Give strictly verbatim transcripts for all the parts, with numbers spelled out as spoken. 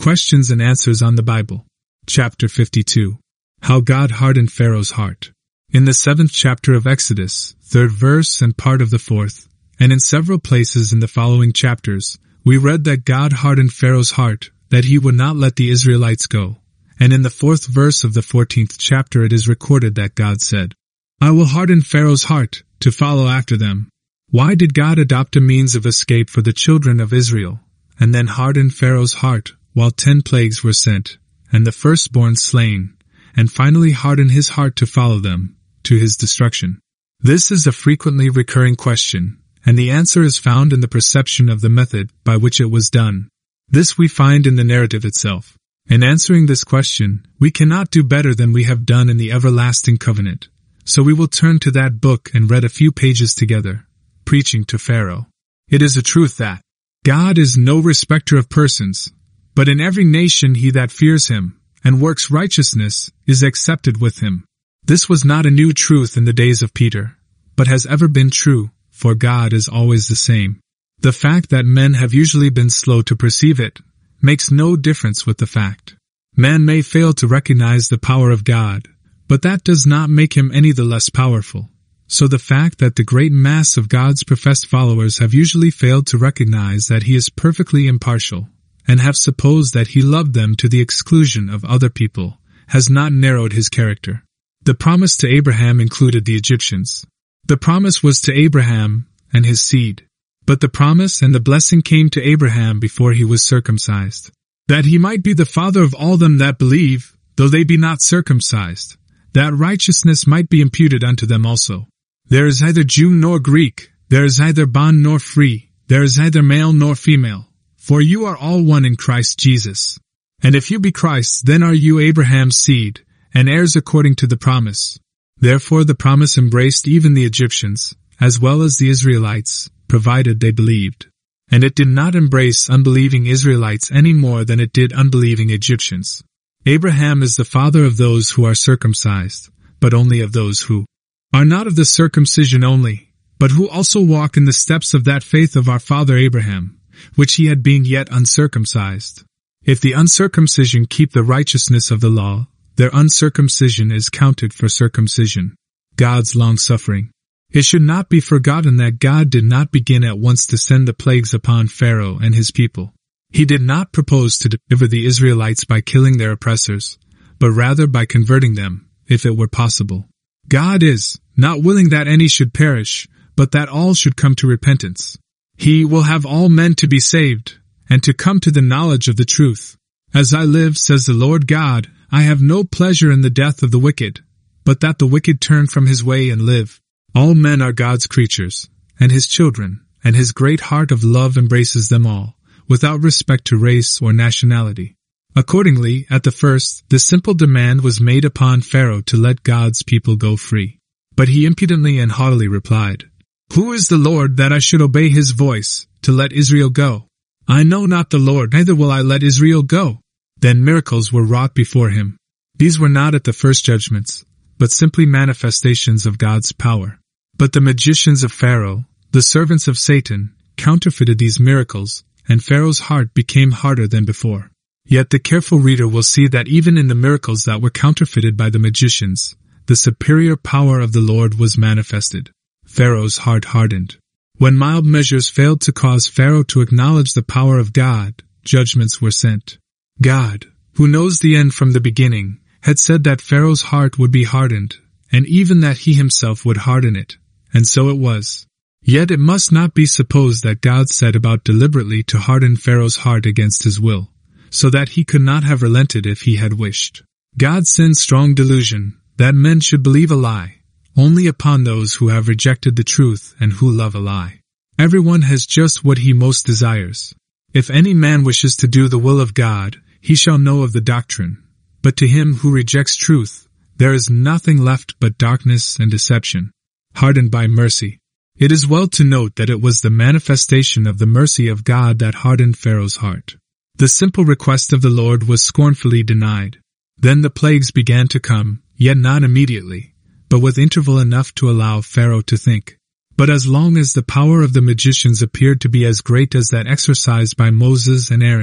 Questions and Answers on the Bible. Chapter fifty-two. How God Hardened Pharaoh's Heart. In the seventh chapter of Exodus, third verse and part of the fourth, and in several places in the following chapters, we read that God hardened Pharaoh's heart, that he would not let the Israelites go. And in the fourth verse of the fourteenth chapter it is recorded that God said, "I will harden Pharaoh's heart, to follow after them." Why did God adopt a means of escape for the children of Israel, and then harden Pharaoh's heart, while ten plagues were sent, and the firstborn slain, and finally harden his heart to follow them, to his destruction? This is a frequently recurring question, and the answer is found in the perception of the method by which it was done. This we find in the narrative itself. In answering this question, we cannot do better than we have done in the Everlasting Covenant, so we will turn to that book and read a few pages together. Preaching to Pharaoh. It is a truth that God is no respecter of persons, but in every nation he that fears him, and works righteousness, is accepted with him. This was not a new truth in the days of Peter, but has ever been true, for God is always the same. The fact that men have usually been slow to perceive it makes no difference with the fact. Man may fail to recognize the power of God, but that does not make him any the less powerful. So the fact that the great mass of God's professed followers have usually failed to recognize that he is perfectly impartial, and have supposed that he loved them to the exclusion of other people, has not narrowed his character. The promise to Abraham included the Egyptians. The promise was to Abraham and his seed. But the promise and the blessing came to Abraham before he was circumcised, that he might be the father of all them that believe, though they be not circumcised, that righteousness might be imputed unto them also. There is neither Jew nor Greek, there is neither bond nor free, there is neither male nor female, for you are all one in Christ Jesus. And if you be Christ's, then are you Abraham's seed, and heirs according to the promise. Therefore the promise embraced even the Egyptians, as well as the Israelites, provided they believed. And it did not embrace unbelieving Israelites any more than it did unbelieving Egyptians. Abraham is the father of those who are circumcised, but only of those who are not of the circumcision only, but who also walk in the steps of that faith of our father Abraham, which he had being yet uncircumcised. If the uncircumcision keep the righteousness of the law, their uncircumcision is counted for circumcision. God's long-suffering. It should not be forgotten that God did not begin at once to send the plagues upon Pharaoh and his people. He did not propose to deliver the Israelites by killing their oppressors, but rather by converting them, if it were possible. God is not willing that any should perish, but that all should come to repentance. He will have all men to be saved, and to come to the knowledge of the truth. As I live, says the Lord God, I have no pleasure in the death of the wicked, but that the wicked turn from his way and live. All men are God's creatures, and his children, and his great heart of love embraces them all, without respect to race or nationality. Accordingly, at the first, the simple demand was made upon Pharaoh to let God's people go free. But he impudently and haughtily replied, "Who is the Lord that I should obey his voice, to let Israel go? I know not the Lord, neither will I let Israel go." Then miracles were wrought before him. These were not at the first judgments, but simply manifestations of God's power. But the magicians of Pharaoh, the servants of Satan, counterfeited these miracles, and Pharaoh's heart became harder than before. Yet the careful reader will see that even in the miracles that were counterfeited by the magicians, the superior power of the Lord was manifested. Pharaoh's heart hardened. When mild measures failed to cause Pharaoh to acknowledge the power of God, judgments were sent. God, who knows the end from the beginning, had said that Pharaoh's heart would be hardened, and even that he himself would harden it, and so it was. Yet it must not be supposed that God set about deliberately to harden Pharaoh's heart against his will, so that he could not have relented if he had wished. God sends strong delusion, that men should believe a lie, only upon those who have rejected the truth and who love a lie. Everyone has just what he most desires. If any man wishes to do the will of God, he shall know of the doctrine. But to him who rejects truth, there is nothing left but darkness and deception. Hardened by mercy. It is well to note that it was the manifestation of the mercy of God that hardened Pharaoh's heart. The simple request of the Lord was scornfully denied. Then the plagues began to come, yet not immediately, but with interval enough to allow Pharaoh to think. But as long as the power of the magicians appeared to be as great as that exercised by Moses and Aaron,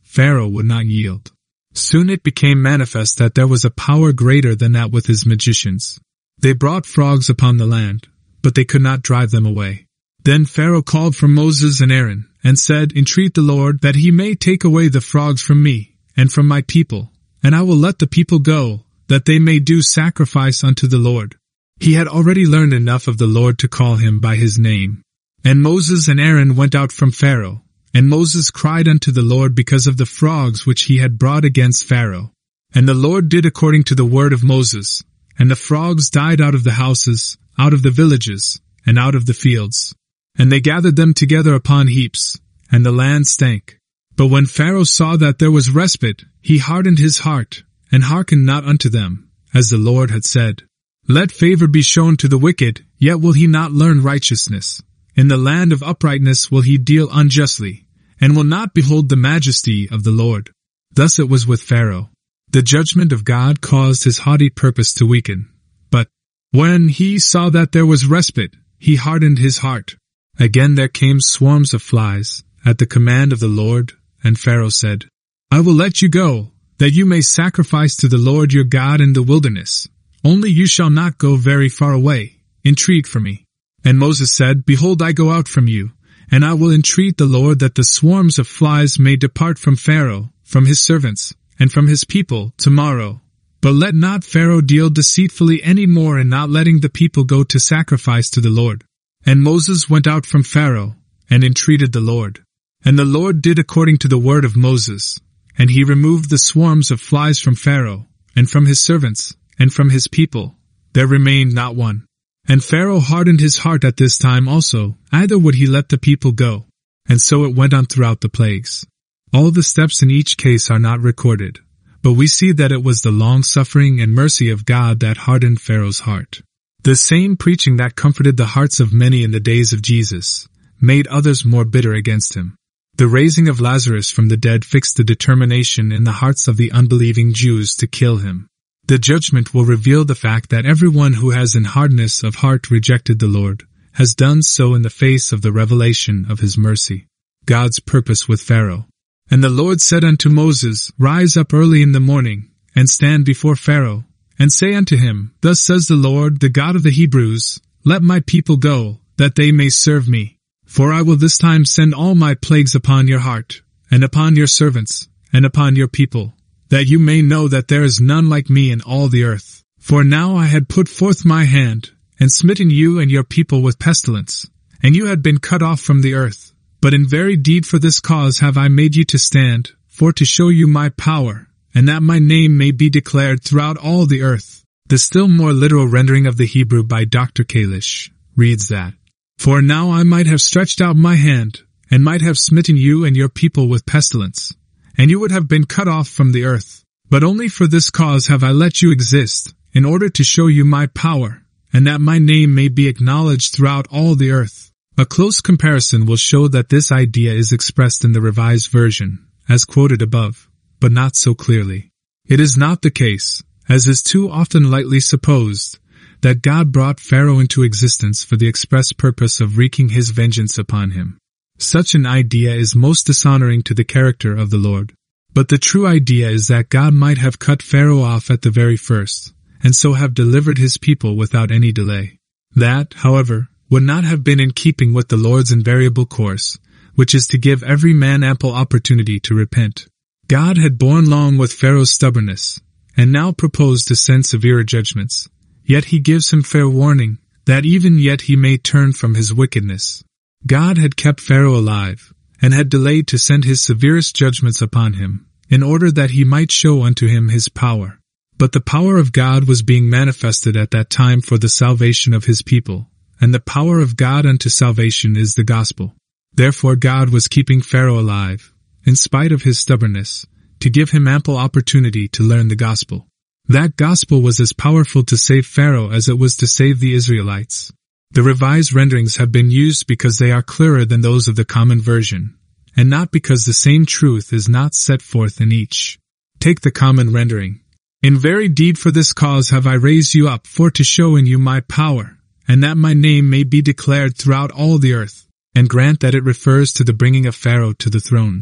Pharaoh would not yield. Soon it became manifest that there was a power greater than that with his magicians. They brought frogs upon the land, but they could not drive them away. Then Pharaoh called for Moses and Aaron, and said, Entreat the Lord that he may take away the frogs from me, and from my people, and I will let the people go, that they may do sacrifice unto the Lord. He had already learned enough of the Lord to call him by his name. And Moses and Aaron went out from Pharaoh, and Moses cried unto the Lord because of the frogs which he had brought against Pharaoh. And the Lord did according to the word of Moses, and the frogs died out of the houses, out of the villages, and out of the fields. And they gathered them together upon heaps, and the land stank. But when Pharaoh saw that there was respite, he hardened his heart, and hearkened not unto them, as the Lord had said. Let favor be shown to the wicked, yet will he not learn righteousness. In the land of uprightness will he deal unjustly, and will not behold the majesty of the Lord. Thus it was with Pharaoh. The judgment of God caused his haughty purpose to weaken. But when he saw that there was respite, he hardened his heart. Again there came swarms of flies, at the command of the Lord, and Pharaoh said, I will let you go, that you may sacrifice to the Lord your God in the wilderness. Only you shall not go very far away. Entreat for me. And Moses said, Behold, I go out from you, and I will entreat the Lord that the swarms of flies may depart from Pharaoh, from his servants, and from his people, tomorrow. But let not Pharaoh deal deceitfully any more in not letting the people go to sacrifice to the Lord. And Moses went out from Pharaoh, and entreated the Lord. And the Lord did according to the word of Moses, and he removed the swarms of flies from Pharaoh, and from his servants, and from his people. There remained not one. And Pharaoh hardened his heart at this time also, either would he let the people go. And so it went on throughout the plagues. All the steps in each case are not recorded, but we see that it was the long-suffering and mercy of God that hardened Pharaoh's heart. The same preaching that comforted the hearts of many in the days of Jesus made others more bitter against him. The raising of Lazarus from the dead fixed the determination in the hearts of the unbelieving Jews to kill him. The judgment will reveal the fact that everyone who has in hardness of heart rejected the Lord has done so in the face of the revelation of his mercy. God's purpose with Pharaoh. And the Lord said unto Moses, Rise up early in the morning, and stand before Pharaoh, and say unto him, Thus says the Lord, the God of the Hebrews, Let my people go, that they may serve me. For I will this time send all my plagues upon your heart, and upon your servants, and upon your people, that you may know that there is none like me in all the earth. For now I had put forth my hand, and smitten you and your people with pestilence, and you had been cut off from the earth. But in very deed for this cause have I made you to stand, for to show you my power, and that my name may be declared throughout all the earth. The still more literal rendering of the Hebrew by Doctor Kalish reads that, For now I might have stretched out my hand, and might have smitten you and your people with pestilence, and you would have been cut off from the earth. But only for this cause have I let you exist, in order to show you my power, and that my name may be acknowledged throughout all the earth. A close comparison will show that this idea is expressed in the Revised Version, as quoted above, but not so clearly. It is not the case, as is too often lightly supposed, that God brought Pharaoh into existence for the express purpose of wreaking his vengeance upon him. Such an idea is most dishonoring to the character of the Lord. But the true idea is that God might have cut Pharaoh off at the very first, and so have delivered his people without any delay. That, however, would not have been in keeping with the Lord's invariable course, which is to give every man ample opportunity to repent. God had borne long with Pharaoh's stubbornness, and now proposed to send severer judgments. Yet he gives him fair warning, that even yet he may turn from his wickedness. God had kept Pharaoh alive, and had delayed to send his severest judgments upon him, in order that he might show unto him his power. But the power of God was being manifested at that time for the salvation of his people, and the power of God unto salvation is the gospel. Therefore God was keeping Pharaoh alive, in spite of his stubbornness, to give him ample opportunity to learn the gospel. That gospel was as powerful to save Pharaoh as it was to save the Israelites. The revised renderings have been used because they are clearer than those of the common version, and not because the same truth is not set forth in each. Take the common rendering. In very deed for this cause have I raised you up, for to show in you my power, and that my name may be declared throughout all the earth, and grant that it refers to the bringing of Pharaoh to the throne.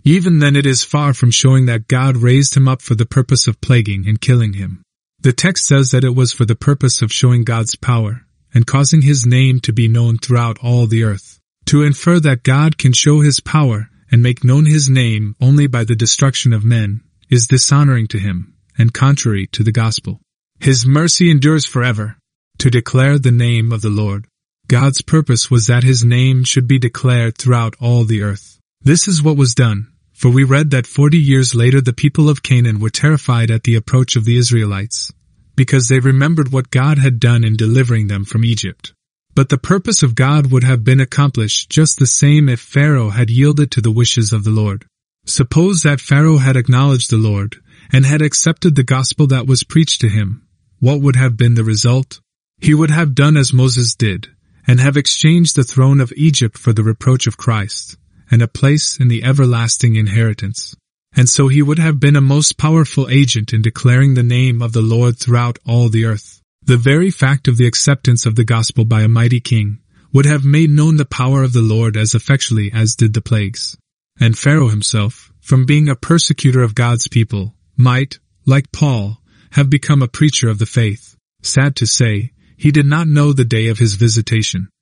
Even then it is far from showing that God raised him up for the purpose of plaguing and killing him. The text says that it was for the purpose of showing God's power and causing his name to be known throughout all the earth. To infer that God can show his power and make known his name only by the destruction of men is dishonoring to him and contrary to the gospel. His mercy endures forever. To declare the name of the Lord. God's purpose was that his name should be declared throughout all the earth. This is what was done, for we read that forty years later the people of Canaan were terrified at the approach of the Israelites, because they remembered what God had done in delivering them from Egypt. But the purpose of God would have been accomplished just the same if Pharaoh had yielded to the wishes of the Lord. Suppose that Pharaoh had acknowledged the Lord and had accepted the gospel that was preached to him. What would have been the result? He would have done as Moses did, and have exchanged the throne of Egypt for the reproach of Christ, and a place in the everlasting inheritance. And so he would have been a most powerful agent in declaring the name of the Lord throughout all the earth. The very fact of the acceptance of the gospel by a mighty king would have made known the power of the Lord as effectually as did the plagues. And Pharaoh himself, from being a persecutor of God's people, might, like Paul, have become a preacher of the faith. Sad to say, he did not know the day of his visitation.